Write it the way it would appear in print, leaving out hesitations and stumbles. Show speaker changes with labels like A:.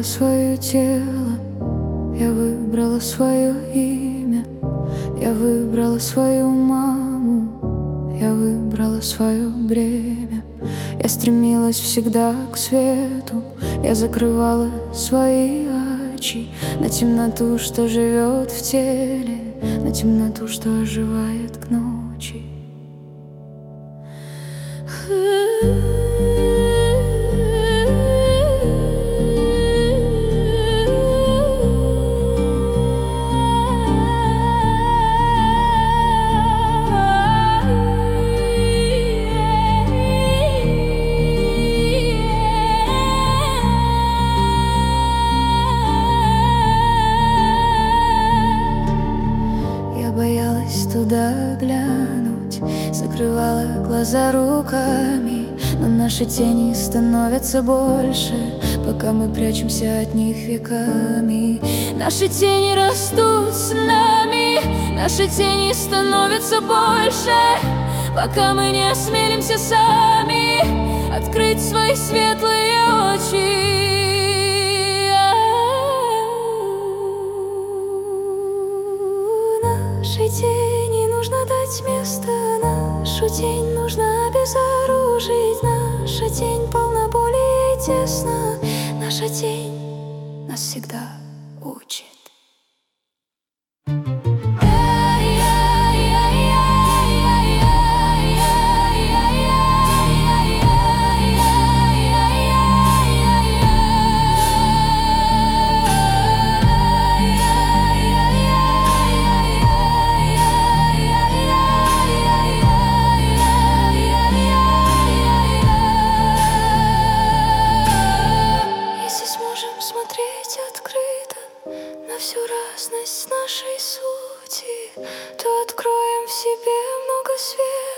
A: свое тело, я выбрала свое имя, я выбрала свою маму, я выбрала свое бремя. Я стремилась всегда к свету, я закрывала свои очи на темноту, что живет в теле, на темноту, что оживает к ночи. Боялась туда глянуть, закрывала глаза руками, но наши тени становятся больше, пока мы прячемся от них веками. Наши тени растут с нами, наши тени становятся больше, пока мы не осмелимся сами открыть свои светлые очи. Нашей тени нужно дать место, нашу тень нужно обезоружить. Наша тень полна боли и тесна, наша тень нас всегда учит. Смотреть открыто на всю разность нашей сути, то откроем в себе много света.